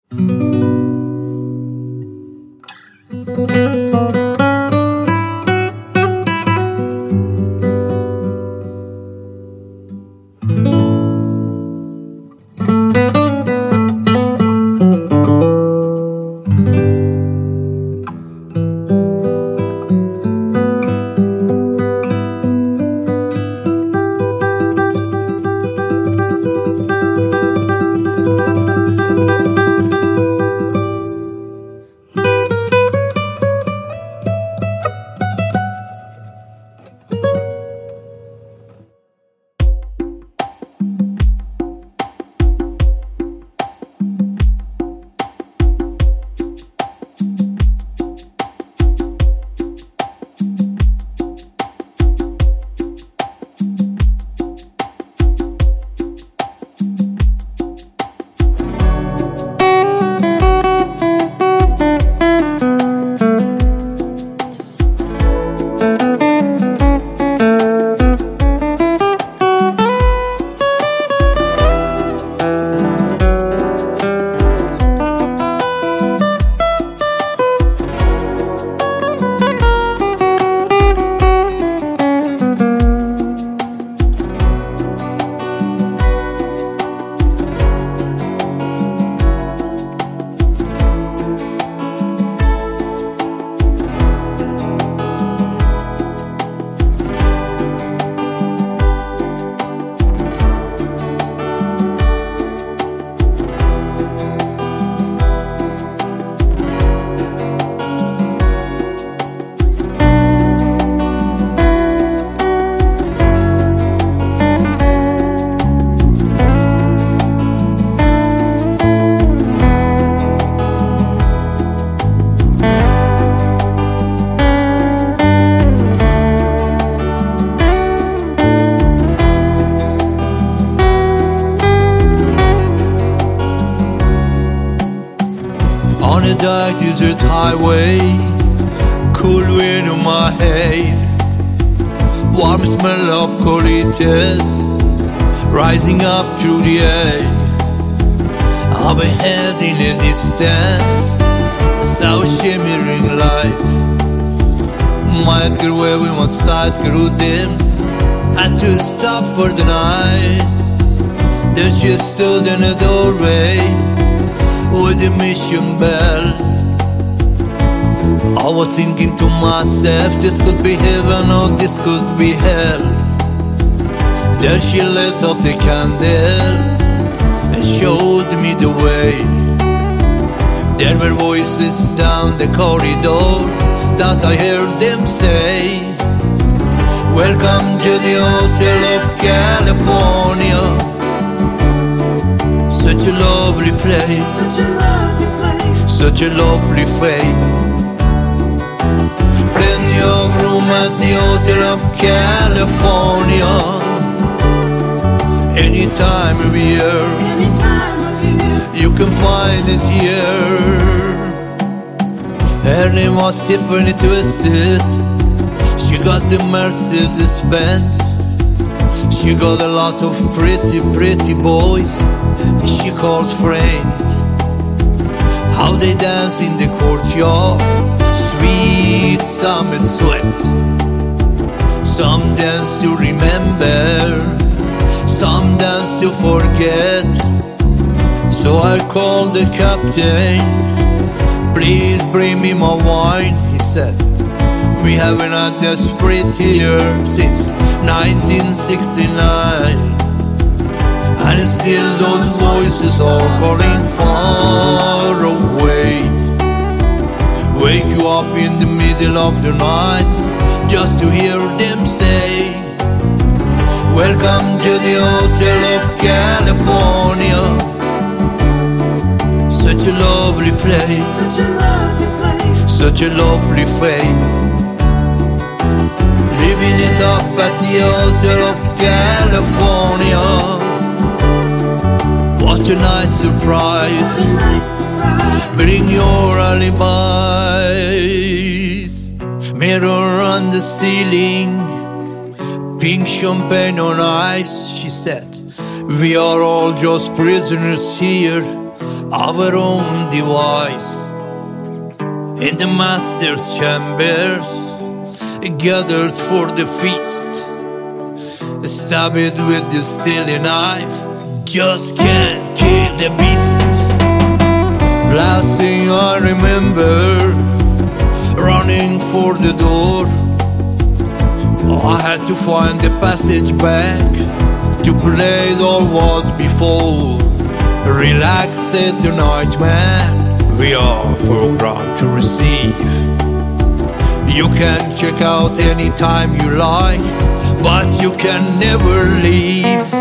On a dark desert highway, cool wind in my hair, warm smell of colitas rising up through the air. Up ahead in the distance, I saw a shimmering light. My Edgar waving outside grew dim, had to stop for the night. There she stood in a doorway with a mission bell. I was thinking to myself, this could be heaven or this could be hell. There she lit up the candle and showed me the way. There were voices down the corridor that I heard them say, welcome to the Hotel of California. Such a lovely place, such a lovely face. Plenty of room at the Hotel of California. Any time of year, you can find it here. Her name was Tiffany Twisted. She got the Mercedes Benz. She got a lot of pretty, pretty boys she called friends. How they dance in the courtyard, sweet summer sweat. Some dance to remember, some dance to forget. So I called the captain, please bring me my wine, he said. We haven't had a sprit here since 1969. And still those voices are calling far away. Wake you up in the middle of the night just to hear them say, welcome to the Hotel of California. Such a lovely place, such a lovely face. Living it up at the Hotel of California. What a nice surprise. Bring your alibis. Mirror on the ceiling, pink champagne on ice, she said. We are all just prisoners here, our own device. In the master's chambers, gathered for the feast, stab it with the steely knife, just can't kill the beast. Last thing I remember, running for the door, I had to find the passage back to play all was before. Relax, said the night man, we are programmed to receive. You can check out anytime you like, but you can never leave.